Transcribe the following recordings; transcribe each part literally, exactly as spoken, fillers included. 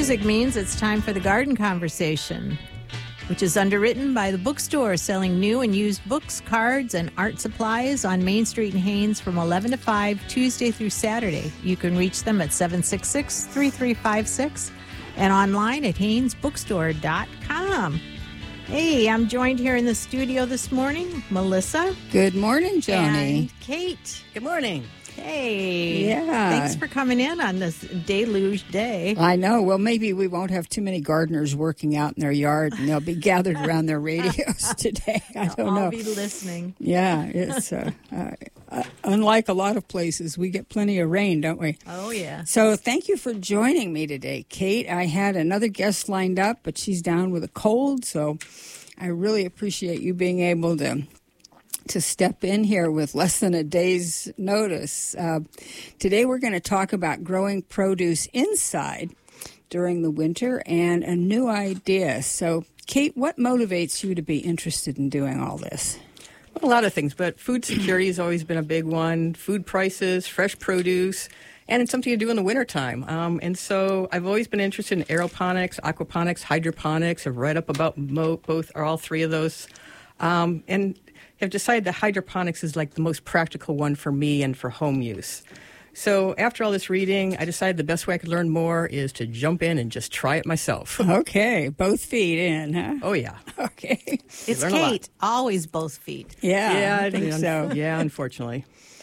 Music means it's time for the Garden Conversation, which is underwritten by the bookstore selling new and used books, cards, and art supplies on Main Street in Haines from eleven to five, Tuesday through Saturday. You can reach them at seven six six, three three five six and online at haynes bookstore dot com. Hey, I'm joined here in the studio this morning, Melissa. Good morning, Joni. And Kate. Good morning. Hey. Yeah. Thanks for coming in on this deluge day. I know. Well, maybe we won't have too many gardeners working out in their yard, and they'll be gathered around their radios today. I don't I'll know. I'll be listening. Yeah, it's uh, uh, uh, unlike a lot of places, we get plenty of rain, don't we? Oh, yeah. So thank you for joining me today, Kate. I had another guest lined up, but she's down with a cold, so I really appreciate you being able to to step in here with less than a day's notice. Uh, today we're going to talk about growing produce inside during the winter and a new idea. So, Kate, what motivates you to be interested in doing all this? Well, a lot of things, but food security has always been a big one. Food prices, fresh produce, and it's something to do in the wintertime. Um, and so I've always been interested in aeroponics, aquaponics, hydroponics. I've read up about mo- both or all three of those. Um, and have decided that hydroponics is like the most practical one for me and for home use. So after all this reading, I decided the best way I could learn more is to jump in and just try it myself. Okay, both feet in, huh? Oh, yeah. Okay. It's learn a lot. Kate, always both feet. Yeah, Yeah, I think un- so. Yeah, unfortunately.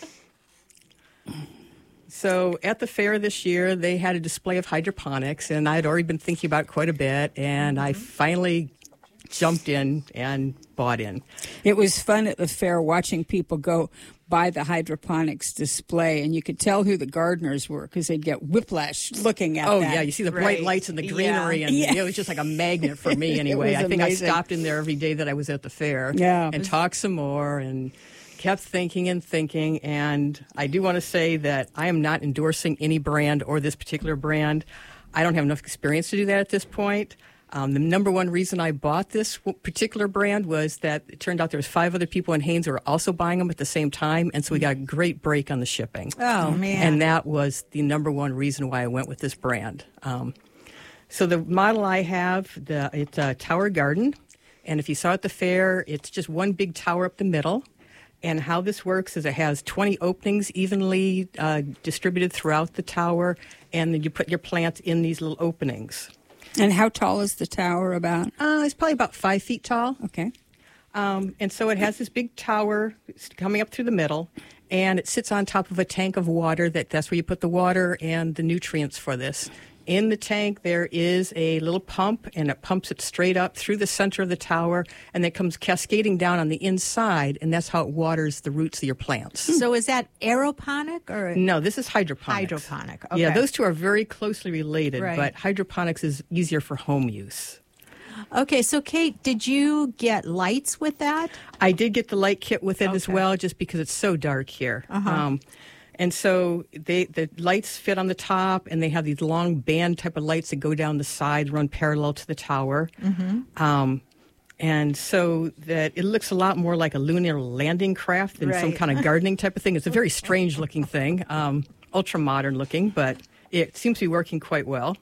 So at the fair this year, they had a display of hydroponics, and I had already been thinking about it quite a bit, and I finally jumped in and bought in. It was fun at the fair watching people go by the hydroponics display, and you could tell who the gardeners were because they'd get whiplash looking at Oh, that. yeah, you see the bright Right. lights and the Yeah. greenery, and Yeah. it was just like a magnet for me anyway. was I think amazing. I stopped in there every day that I was at the fair Yeah. and talked some more and kept thinking and thinking. And I do want to say that I am not endorsing any brand or this particular brand. I don't have enough experience to do that at this point. Um, the number one reason I bought this particular brand was that it turned out there was five other people in Haines who were also buying them at the same time, and so we got a great break on the shipping. Oh, man. And that was the number one reason why I went with this brand. Um, so the model I have, the, it's a tower garden, and if you saw at the fair, it's just one big tower up the middle. And how this works is it has twenty openings evenly uh, distributed throughout the tower, and then you put your plants in these little openings. And how tall is the tower about? Uh, it's probably about five feet tall. Okay. Um, and so it has this big tower coming up through the middle, and it sits on top of a tank of water. That, that's where you put the water and the nutrients for this. In the tank, there is a little pump, and it pumps it straight up through the center of the tower, and it comes cascading down on the inside, and that's how it waters the roots of your plants. So is that aeroponic or No, this is hydroponics. hydroponic? Yeah, Okay. those two are very closely related, Right. but hydroponics is easier for home use. Okay, so Kate, did you get lights with that? I did get the light kit with it as Okay. well, just because it's so dark here. Uh-huh. Um, and so they the lights fit on the top, and they have these long band type of lights that go down the side, run parallel to the tower. Mm-hmm. Um, and so that it looks a lot more like a lunar landing craft than some Right. kind of gardening type of thing. It's a very strange looking thing, um, ultra modern looking, but it seems to be working quite well.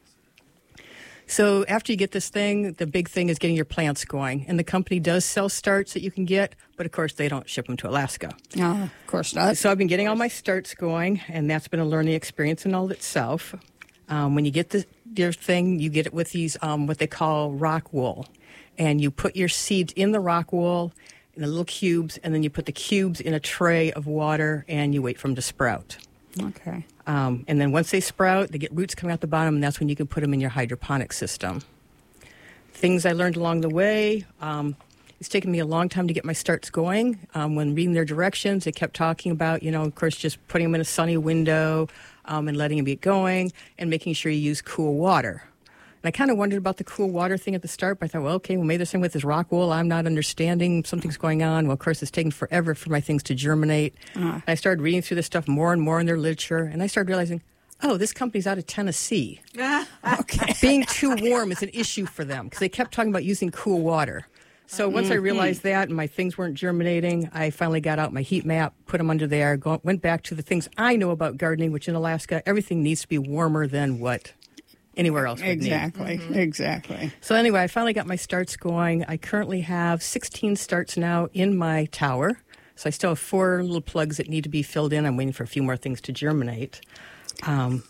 So after you get this thing, the big thing is getting your plants going. And the company does sell starts that you can get, but of course they don't ship them to Alaska. No, of course not. So I've been getting all my starts going, and that's been a learning experience in all itself. Um, when you get the, your thing, you get it with these, um, what they call rock wool. And you put your seeds in the rock wool in the little cubes, and then you put the cubes in a tray of water, and you wait for them to sprout. Okay. Um, and then once they sprout, they get roots coming out the bottom, and that's when you can put them in your hydroponic system. Things I learned along the way, um, it's taken me a long time to get my starts going. Um, when reading their directions, they kept talking about, you know, of course, just putting them in a sunny window um, and letting them get going and making sure you use cool water. And I kind of wondered about the cool water thing at the start, but I thought, well, okay, well, maybe there's something with this rock wool I'm not understanding. Something's going on. Well, of course, it's taking forever for my things to germinate. Uh. And I started reading through this stuff more and more in their literature, and I started realizing, oh, this company's out of Tennessee. Okay. Being too warm is an issue for them because they kept talking about using cool water. So once mm-hmm. I realized that and my things weren't germinating, I finally got out my heat map, put them under there, go, went back to the things I know about gardening, which in Alaska, everything needs to be warmer than what anywhere else would Exactly, need. exactly. So anyway, I finally got my starts going. I currently have sixteen starts now in my tower. So I still have four little plugs that need to be filled in. I'm waiting for a few more things to germinate. Um,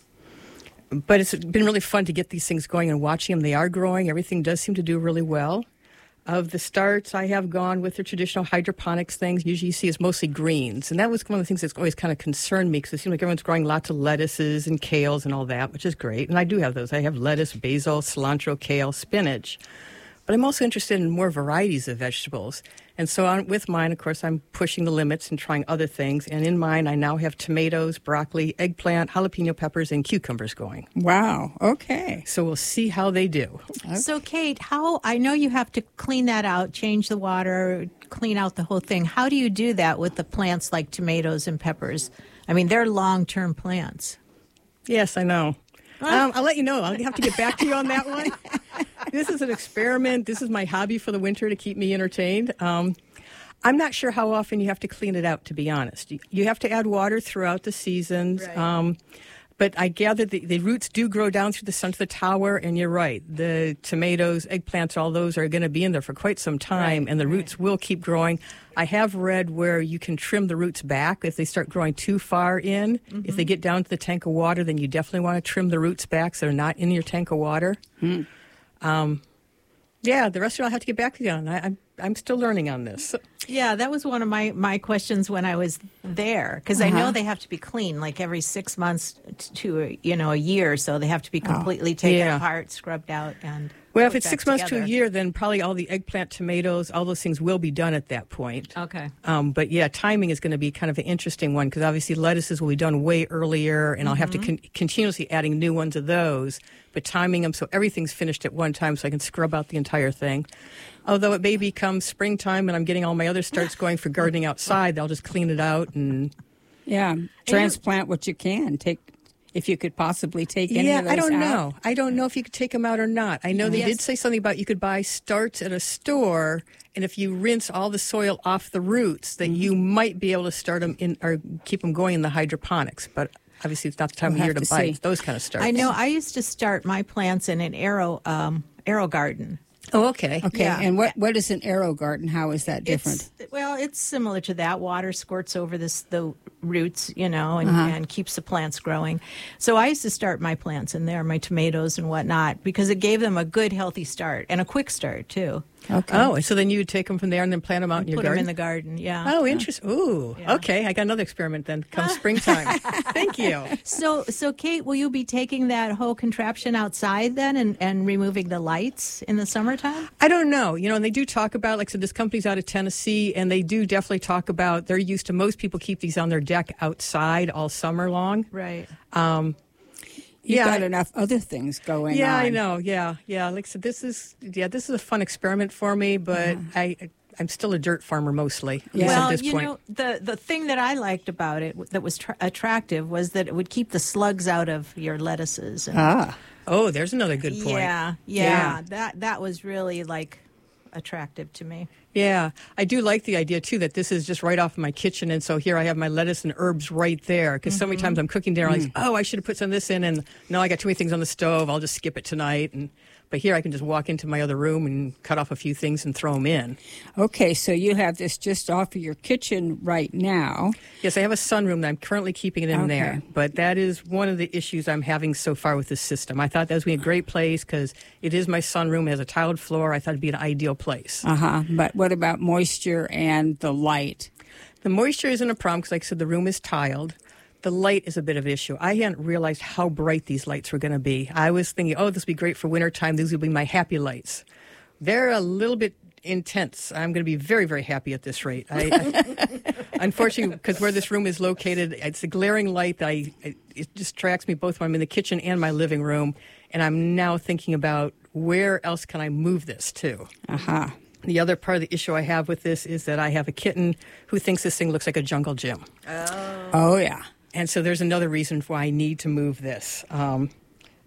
but it's been really fun to get these things going and watching them. They are growing. Everything does seem to do really well. Of the starts, I have gone with the traditional hydroponics things. Usually you see it's mostly greens. And that was one of the things that's always kind of concerned me because it seems like everyone's growing lots of lettuces and kales and all that, which is great. And I do have those. I have lettuce, basil, cilantro, kale, spinach. But I'm also interested in more varieties of vegetables. And so on, with mine, of course, I'm pushing the limits and trying other things. And in mine, I now have tomatoes, broccoli, eggplant, jalapeno peppers, and cucumbers going. Wow. Okay. So we'll see how they do. Okay. So, Kate, how I know you have to clean that out, change the water, clean out the whole thing. How do you do that with the plants like tomatoes and peppers? I mean, they're long-term plants. Yes, I know. Um, I'll let you know. I'll have to get back to you on that one. This is an experiment. This is my hobby for the winter to keep me entertained. Um, I'm not sure how often you have to clean it out, to be honest. You, you have to add water throughout the seasons. Right. Um, but I gather the, the roots do grow down through the center of the tower, and you're right. The tomatoes, eggplants, all those are going to be in there for quite some time, Right, and the right. roots will keep growing. I have read where you can trim the roots back if they start growing too far in. Mm-hmm. If they get down to the tank of water, then you definitely want to trim the roots back so they're not in your tank of water. Hmm. Um, yeah, the rest of it I'll have to get back to you on. I, I'm, I'm still learning on this. Yeah, that was one of my, my questions when I was there, because Uh-huh. I know they have to be clean like every six months to, you know, a year, so they have to be completely taken Yeah. apart, scrubbed out, and Well, if put it's back six months to together. a year, then probably all the eggplant, tomatoes, all those things will be done at that point. Okay. Um, but yeah, timing is going to be kind of an interesting one because obviously lettuces will be done way earlier, and I'll have to con- continuously adding new ones of those. But timing them so everything's finished at one time, so I can scrub out the entire thing. Although it may become springtime, and I'm getting all my other starts going for gardening outside, I'll just clean it out and. Yeah. Transplant what you can. Take if you could possibly take any Yeah, of those I don't out. know. I don't know if you could take them out or not. I know they Yes. did say something about you could buy starts at a store, and if you rinse all the soil off the roots, then you might be able to start them in or keep them going in the hydroponics. But obviously, it's not the time We'll of year have to, to buy see. those kind of starts. I know I used to start my plants in an arrow um, arrow garden. Oh, okay. Okay. Yeah. And what, what is an arrow garden? How is that different? It's, well, it's similar to that. Water squirts over this the roots, you know, and, Uh-huh. and keeps the plants growing. So I used to start my plants in there, my tomatoes and whatnot, because it gave them a good, healthy start and a quick start too. Okay. Oh, and so then you would take them from there and then plant them out in your Put garden? them in the garden, yeah. Oh, interesting. Ooh, Yeah. okay. I got another experiment then. Come springtime. Thank you. So, so Kate, will you be taking that whole contraption outside then and, and removing the lights in the summertime? I don't know. You know, and they do talk about, like, so this company's out of Tennessee, and they do definitely talk about, they're used to, most people keep these on their deck outside all summer long. Right. Um, You've yeah, got I- enough other things going yeah, on. I know. Yeah, yeah. Like I said, this is, yeah, this is a fun experiment for me, but I, I'm still a dirt farmer mostly, at least Well, at this you point. know, the, the thing that I liked about it that was tra- attractive was that it would keep the slugs out of your lettuces. And, Ah. Oh, there's another good point. Yeah, yeah, Yeah. That that was really like attractive to me. Yeah, I do like the idea, too, that this is just right off my kitchen. And so here I have my lettuce and herbs right there. Because so many times I'm cooking dinner, I'm like, oh, I should have put some of this in. And no, I got too many things on the stove. I'll just skip it tonight. And But here I can just walk into my other room and cut off a few things and throw them in. Okay, so you have this just off of your kitchen right now. Yes, I have a sunroom that I'm currently keeping it in Okay. there. But that is one of the issues I'm having so far with this system. I thought that was going to be a great place because it is my sunroom. It has a tiled floor. I thought it'd be an ideal place. Uh huh. But what about moisture and the light? The moisture isn't a problem because, like I said, the room is tiled. The light is a bit of an issue. I hadn't realized how bright these lights were going to be. I was thinking, oh, this would be great for wintertime. These will be my happy lights. They're a little bit intense. I'm going to be very, very happy at this rate. I, I, unfortunately, because where this room is located, it's a glaring light that I, it distracts me both when I'm in the kitchen and my living room. And I'm now thinking about where else can I move this to? Uh huh. The other part of the issue I have with this is that I have a kitten who thinks this thing looks like a jungle gym. Oh, yeah. And so there's another reason why I need to move this. Um,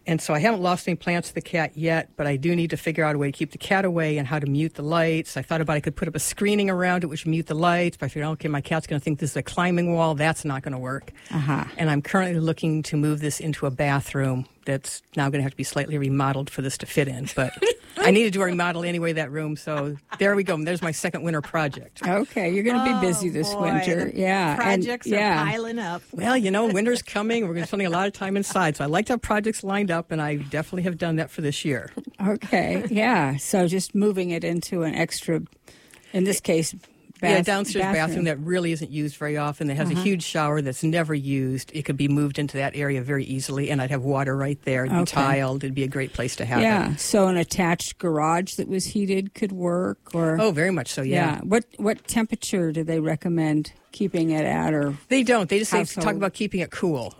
And so I haven't lost any plants to the cat yet, but I do need to figure out a way to keep the cat away and how to mute the lights. I thought about I could put up a screening around it which would mute the lights, but I figured, okay, my cat's going to think this is a climbing wall. That's not going to work. Uh-huh. And I'm currently looking to move this into a bathroom that's now going to have to be slightly remodeled for this to fit in. But I need to do a remodel anyway, that room. So there we go. There's my second winter project. Okay, you're going to be busy Oh, this boy, winter. the Yeah. Projects and, are yeah. piling up. Well, you know, winter's coming. We're going to be spending a lot of time inside. So I like to have projects lined up, and I definitely have done that for this year. Okay, yeah. So just moving it into an extra, in this case, bath, yeah, downstairs bathroom. that really isn't used very often. That has Uh-huh. a huge shower that's never used. It could be moved into that area very easily, and I'd have water right there. It'd be Okay. tiled. It'd be a great place to have Yeah. it. So an attached garage that was heated could work, or Oh, very much so, yeah. What what temperature do they recommend keeping it at, or They don't. They just say, Household. talk about keeping it cool.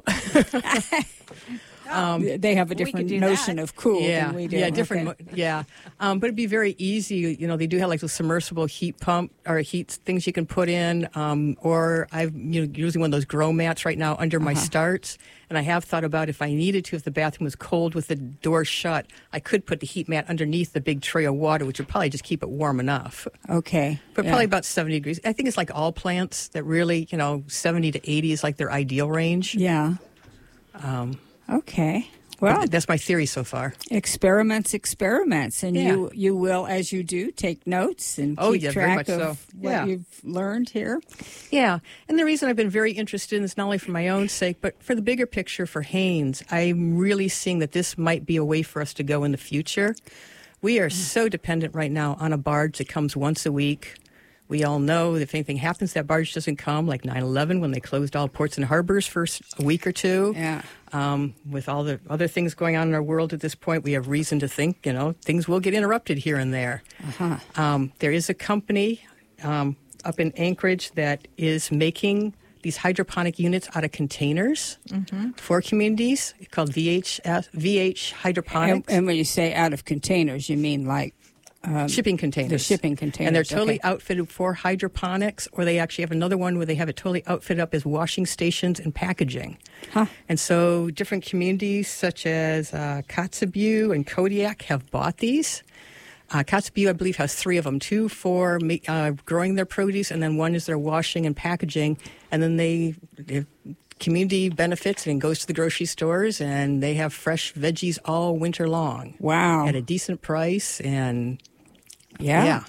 they have a we could different do notion that. of cool yeah, than we do? yeah, different. Okay. mo- Yeah, um, but it'd be very easy. You know, they do have like the submersible heat pump or heat things you can put in. Um, or I've you know using one of those grow mats right now under my Uh-huh. starts, and I have thought about if I needed to, if the bathroom was cold with the door shut, I could put the heat mat underneath the big tray of water, which would probably just keep it warm enough. Okay. But yeah. probably about seventy degrees. I think it's like all plants that really, you know, seventy to eighty is like their ideal range. Yeah. Um, Okay. Well, that's my theory so far. experiments, experiments, and Yeah. you you will, as you do, take notes and Oh, keep yeah, very track much of so. what Yeah. you've learned here. Yeah, and the reason I've been very interested in this, not only for my own sake, but for the bigger picture for Hanes, I'm really seeing that this might be a way for us to go in the future. We are so dependent right now on a barge that comes once a week. We all know that if anything happens, that barge doesn't come, like nine eleven when they closed all ports and harbors for a week or two. Yeah. Um, with all the other things going on in our world at this point, we have reason to think, you know, things will get interrupted here and there. Uh-huh. Um, there is a company um, up in Anchorage that is making these hydroponic units out of containers for communities called V H S, V H And, Hydroponics. and when you say out of containers, you mean like um, shipping containers. the shipping containers. And they're totally okay. outfitted for hydroponics, or they actually have another one where they have it totally outfitted up as washing stations and packaging. Huh. And so different communities such as uh, Kotzebue and Kodiak have bought these. Uh, Kotzebue, I believe, has three of them, two for ma- uh, growing their produce, and then one is their washing and packaging. And then they, they community benefits and goes to the grocery stores, and they have fresh veggies all winter long. Wow. At a decent price, and Yeah. yeah.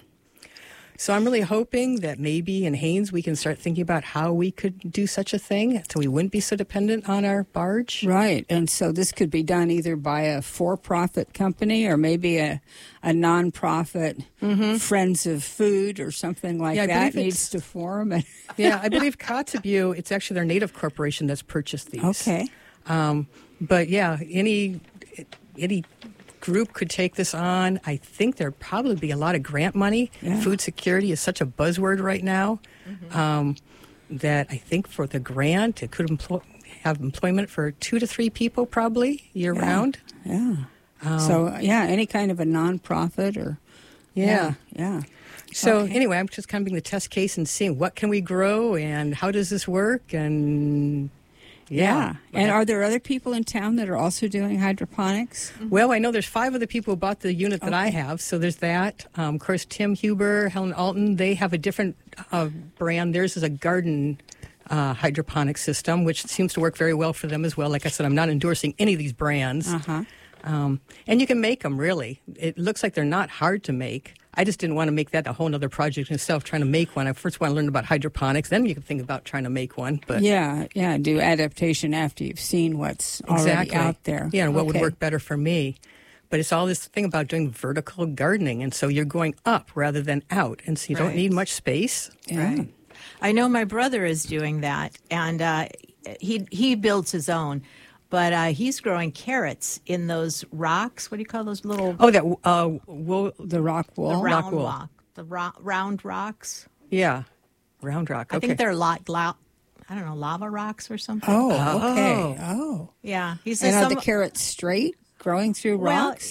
So I'm really hoping that maybe in Hanes we can start thinking about how we could do such a thing so we wouldn't be so dependent on our barge. Right. And so this could be done either by a for-profit company or maybe a, a non-profit Friends of Food or something like Yeah, I that believe needs it's- to form. And Yeah, I believe Kotzebue, it's actually their native corporation that's purchased these. Okay. Um, but yeah, any any group could take this on. I think there'd probably be a lot of grant money. Yeah. Food security is such a buzzword right now um, that I think for the grant, it could employ, have employment for two to three people probably year Yeah. round. Yeah. Um, so, yeah, any kind of a non-profit or... Yeah. Yeah. So Okay. anyway, I'm just kind of being the test case and seeing what can we grow and how does this work, and Yeah. yeah. And are there other people in town that are also doing hydroponics? Well, I know there's five other people who bought the unit that I have, so there's that. Um, of course, Tim Huber, Helen Alton, they have a different uh, brand. Theirs is a garden uh, hydroponic system, which seems to work very well for them as well. Like I said, I'm not endorsing any of these brands. Uh-huh. Um, and you can make them, really. It looks like they're not hard to make. I just didn't want to make that a whole other project in itself, trying to make one. I first want to learn about hydroponics, then you can think about trying to make one. But Yeah, yeah, do adaptation after you've seen what's already exactly. out there. Yeah, and what would Okay. work better for me. But it's all this thing about doing vertical gardening, and so you're going up rather than out, and so you don't Right. need much space. Yeah. Right. I know my brother is doing that, and uh, he he builds his own, but uh, he's growing carrots in those rocks. What do you call those little Oh, that uh, wool, The rock the wool. round wool. rock, the ro- round rocks? yeah, round rock. I Okay. think they're la- la- I don't know, lava rocks or something. Oh, okay. Oh. Yeah, he And says are some. the carrots straight growing through well, rocks?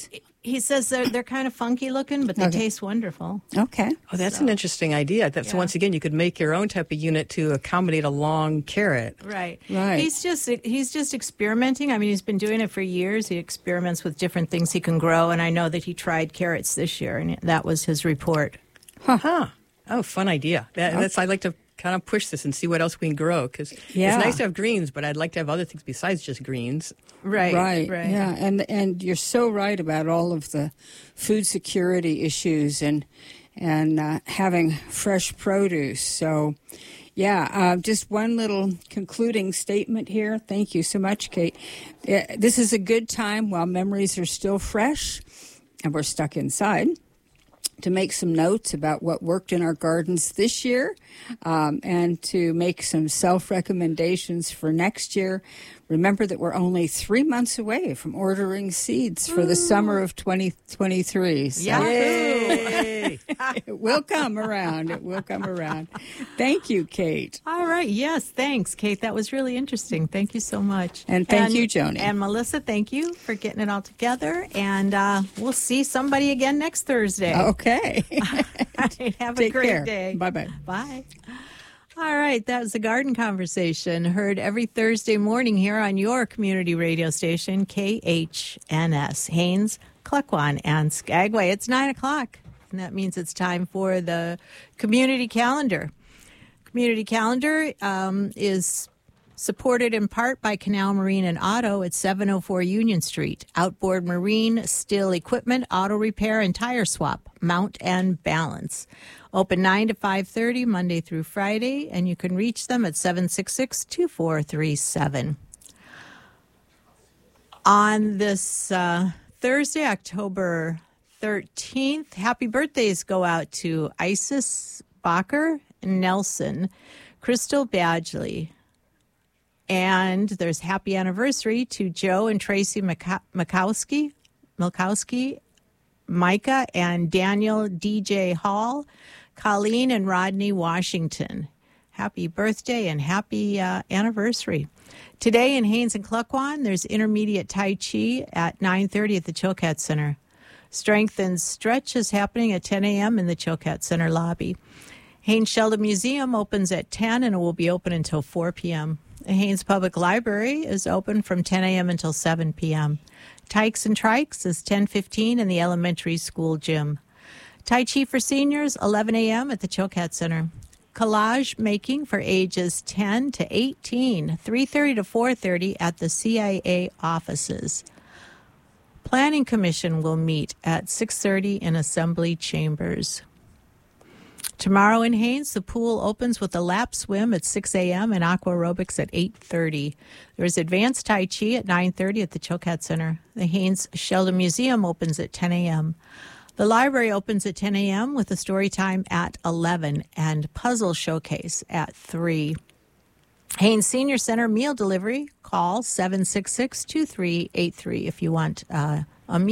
He says they're, they're kind of funky looking, but they Okay. taste wonderful. Okay. Oh, that's an interesting idea. That, So Yeah. once again, you could make your own type of unit to accommodate a long carrot. Right. Right. He's just he's just experimenting. I mean, he's been doing it for years. He experiments with different things he can grow, and I know that he tried carrots this year, and that was his report. Huh. Oh, fun idea. That, that's I'd like to kind of push this and see what else we can grow, because Yeah. it's nice to have greens, but I'd like to have other things besides just greens. Right. Right. Right. Yeah. And and you're so right about all of the food security issues and and uh, having fresh produce. So, yeah. Uh, just one little concluding statement here. Thank you so much, Kate. Uh, this is a good time while memories are still fresh, and we're stuck inside, to make some notes about what worked in our gardens this year, um, and to make some self-recommendations for next year. Remember that we're only three months away from ordering seeds for the summer of twenty twenty-three. So Yeah. Yay! it will come around. It will come around. Thank you, Kate. All right. Yes. Thanks, Kate. That was really interesting. Thank you so much. And thank you, Joni. And Melissa, thank you for getting it all together. And uh, we'll see somebody again next Thursday. Okay. Have a Take great care. day. Bye-bye. Bye. All right, that was the Garden Conversation, heard every Thursday morning here on your community radio station, K H N S, Haines, Cluckwan, and Skagway. It's nine o'clock, and that means it's time for the community calendar. Community calendar um, is supported in part by Canal Marine and Auto at seven oh four Union Street. Outboard Marine, Still Equipment, Auto Repair, and Tire Swap, Mount and Balance. Open nine to five thirty, Monday through Friday, and you can reach them at seven six six, two four three seven. On this uh, Thursday, October thirteenth, happy birthdays go out to Isis Bacher Nelson, Crystal Badgley, and there's happy anniversary to Joe and Tracy Mika- Mikowski, Milkowski, Micah and Daniel D J Hall, Colleen and Rodney Washington. Happy birthday and happy uh, anniversary. Today in Haines and Cluckwan, there's intermediate Tai Chi at nine thirty at the Chilkat Center. Strength and Stretch is happening at ten a.m. in the Chilkat Center lobby. Haines Sheldon Museum opens at ten and it will be open until four p.m. The Haines Public Library is open from ten a.m. until seven p.m. Tykes and Trikes is ten fifteen in the elementary school gym. Tai Chi for seniors, eleven a.m. at the Chilkat Center. Collage making for ages ten to eighteen, three thirty to four thirty at the C I A offices. Planning Commission will meet at six thirty in Assembly Chambers. Tomorrow in Haines, the pool opens with a lap swim at six a.m. and aqua aerobics at eight thirty. There's advanced Tai Chi at nine thirty at the Chilkat Center. The Haines Sheldon Museum opens at ten a.m. The library opens at ten a.m. with a story time at eleven and puzzle showcase at three. Haines Senior Center meal delivery, call seven six six, two three eight three if you want uh, a meal.